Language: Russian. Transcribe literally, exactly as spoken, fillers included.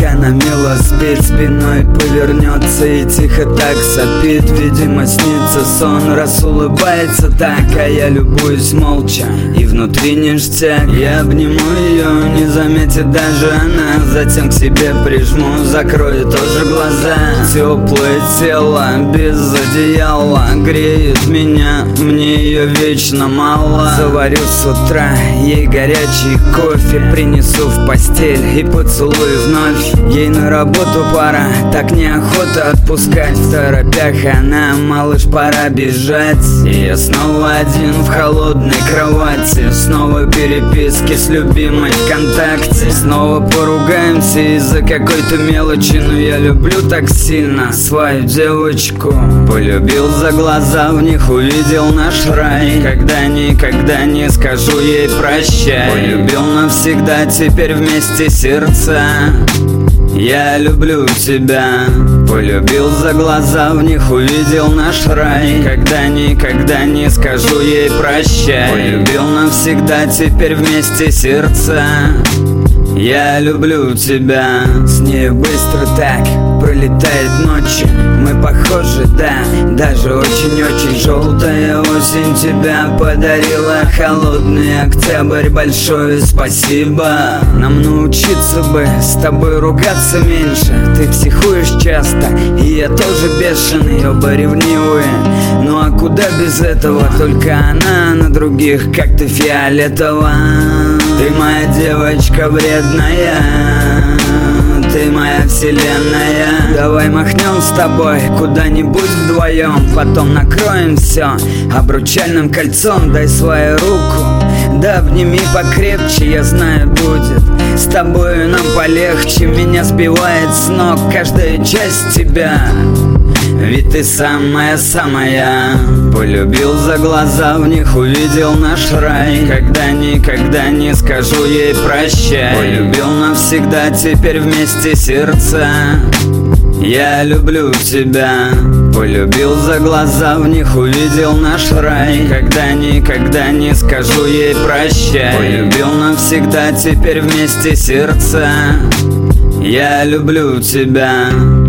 Когда она мило спит, спиной повернется и тихо так сопит. Видимо, снится сон, раз улыбается так, а я любуюсь молча, и внутри ништяк. Я обниму ее, не заметит даже она, затем к себе прижму, закрою тоже глаза. Теплое тело без одеяла греет меня, мне ее вечно мало. Заварю с утра ей горячий кофе, принесу в постель и поцелую вновь. Ей на работу пора, так неохота отпускать. В торопях она, малыш, пора бежать. И я снова один в холодной кровати, снова переписки с любимой ВКонтакте. Снова поругаемся из-за какой-то мелочи, но я люблю так сильно свою девочку. Полюбил за глаза, в них увидел наш рай. Когда никогда не скажу ей прощай. Полюбил навсегда, теперь вместе сердца. Я люблю тебя. Полюбил за глаза, в них увидел наш рай. Когда никогда не скажу ей прощай. Полюбил навсегда, теперь вместе сердца. Я люблю тебя. С ней быстро так пролетает ночи. Мы похожи, да, даже очень-очень. Желтая осень тебя подарила, холодный октябрь, большое спасибо. Нам научиться бы с тобой ругаться меньше. Ты психуешь часто, и я тоже бешеный, оба ревнивые. Ну а куда без этого? Только она на других как-то фиолетово. Ты моя девочка вредная, ты моя вселенная. Давай махнем с тобой куда-нибудь вдвоем, потом накроем все обручальным кольцом. Дай свою руку, да обними покрепче, я знаю, будет с тобою нам полегче. Меня сбивает с ног каждая часть тебя, ведь ты самая-самая. Полюбил за глаза, в них увидел наш рай. Когда никогда не скажу ей прощай. Полюбил навсегда, теперь вместе сердца. Я люблю тебя. Полюбил за глаза, в них увидел наш рай. Когда никогда не скажу ей прощай. Полюбил навсегда, теперь вместе сердца. Я люблю тебя.